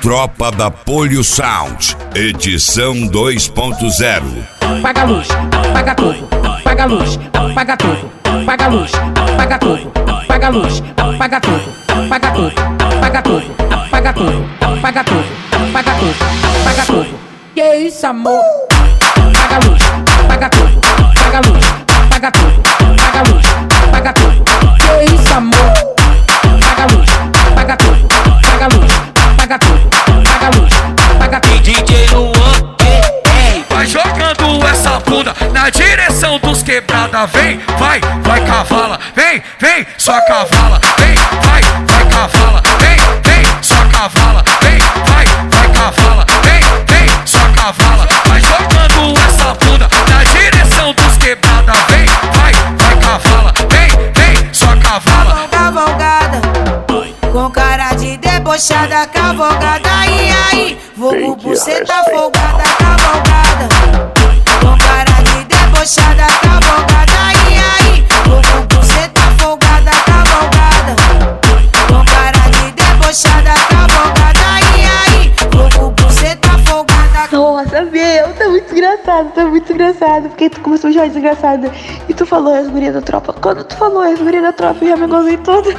Tropa da Polio Sound, edição 2.0. Paga a luz, paga tudo, paga a luz, paga tudo, paga a luz, paga tudo, paga a luz, paga tudo, paga tudo, paga tudo, paga tudo, paga tudo, paga tudo, paga tudo. Que isso, amor? Paga a luz, paga tudo, paga a luz, paga tudo, paga a luz, paga tudo. Que isso, amor? Paga a luz, paga tudo, paga a luz, paga tudo, paga a luz, paga tudo. DJ Luan, vai jogando essa bunda na direção dos quebrada. Vem, vai, vai cavala, vem, vem, só cavala, vem, vai, vai cavala, vem, vem, só cavala, vem, vai, vai cavala, vem, vem, só cavala. Vai jogando essa bunda na direção dos quebrada. Vem, vai, vai cavala, vem, vem, só cavala. Cavalgada, com cara de debochada, cavalgada, aí, vulgo buceta folgada, cavalgada, com cara de debochada, cavalgada, aí, vulgo buceta folgada, cavalgada, com cara de debochada, cavalgada, aí, vulgo buceta folgada. Nossa, meu, tá muito engraçado, porque tu começou já desgraçada e tu falou as gurias da tropa. Quando tu falou as gurias da tropa, eu já me gozei toda.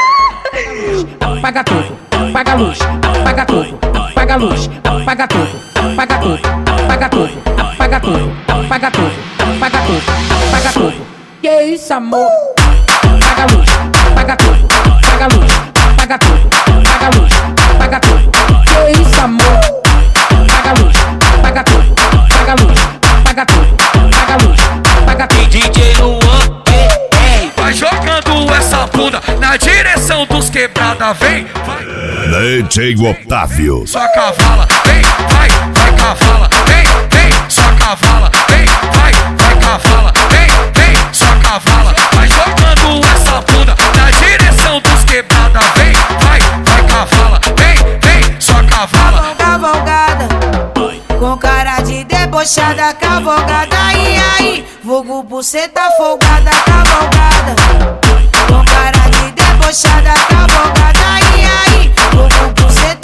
Paga tudo, paga a luz, paga tudo, paga a luz, paga tudo, paga tudo, paga tudo, paga tudo, paga tudo, paga tudo, paga tudo. Que isso, amor? Paga a luz, paga tudo, paga a luz, paga tudo, paga a luz, paga tudo. Que isso, amor? Paga a luz, paga tudo, paga a luz, paga tudo, paga a luz, paga tudo. DJ Luan, vai jogando essa bunda na direção dos quebrada. Vem, vai, DJ Otávio. só cavala, vem, vai, vai cavala, vem, vem, só cavala, vem, vai, vai cavala, vem, vem, só cavala. Vai jogando essa bunda na direção dos quebrada. Vem, vai, vai cavala, vem, vem, só cavala. Cavalgada, com cara de debochada, cavalgada, aí, vulgo buceta folgada, cavalgada, com cara de debochada, cavalgada, aí, vulgo buceta